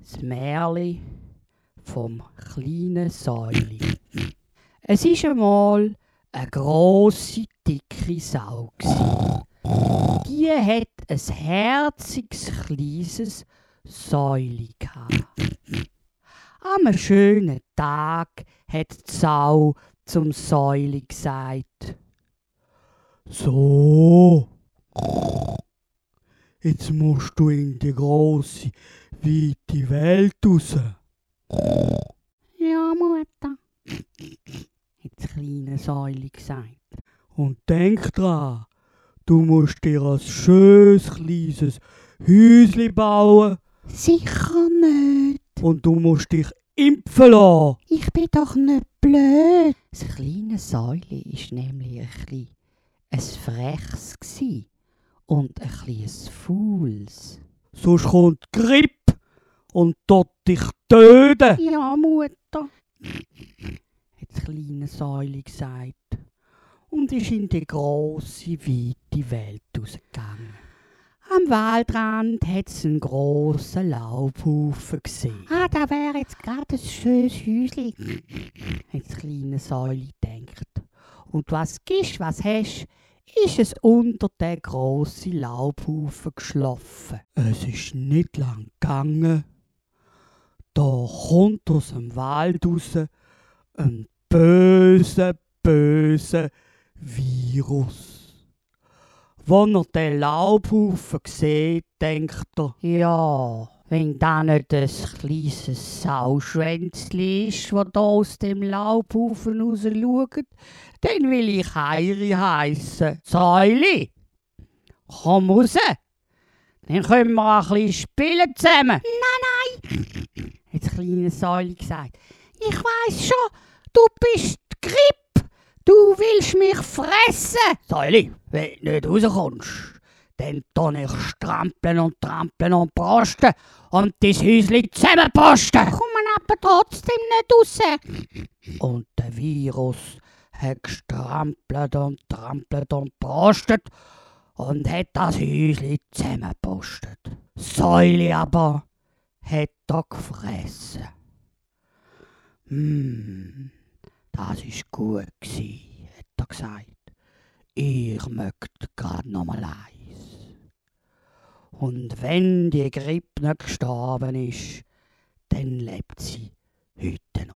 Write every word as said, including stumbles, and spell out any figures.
Das Märli vom kleinen Säuli. Es ist einmal eine grosse, dicke Sau gsi. Die hat ein herziges, kleines Säuli gehabt. Am schönen Tag hat die Sau zum Säuli gesagt: «So, jetzt musst du in die grosse, weite Welt raus.» «Ja, Mutter», hat das kleine Säuli gesagt. «Und denk dran, du musst dir ein schönes, kleines Häuschen bauen.» «Sicher nicht.» «Und du musst dich impfen lassen.» «Ich bin doch nicht blöd.» Das kleine Säuli war nämlich ein bisschen ein freches gsi und ein kleines Faules. «Sonst kommt die Grippe und tut dich töten.» «Ja, Mutter», hat das kleine Säuli gesagt und ist in die grosse, weite Welt rausgegangen. Am Waldrand hat es einen grossen Laubhaufen gesehen. «Ah, da wäre jetzt gerade ein schönes Häuschen», hat das kleine Säuli gedacht. Und was gibst, was hast, ist es unter den grossen Laubhaufen geschlafen. Es ist nicht lang gegangen. Da kommt aus dem Wald raus ein böser, böser Virus. Wenn er den Laubhaufen sieht, denkt er: «Ja, wenn da nicht ein kleines Sauschwänzli ist, das da aus dem Laubhaufen raus schaut, dann will ich Heiri heissen. Säuli, komm raus, dann können wir ein bisschen spielen zusammen.» «Nein, nein», hat das kleine Säuli gesagt. «Ich weiss schon, du bist die Grippe. Du willst mich fressen!» «Säuli, wenn du nicht rauskommst, dann tue ich strampeln und trampeln und posten und dein Häuschen zusammenposten.» «Kommen aber trotzdem nicht raus.» Und der Virus hat gestrampelt und trampelt und postet und hat das Häuschen zusammenpostet. Säuli aber hat er gefressen. «Hm, das war gut gsi», hat er gesagt. «Ich möchte grad noch mal eins.» Und wenn die Grippe nicht gestorben ist, dann lebt sie heute noch.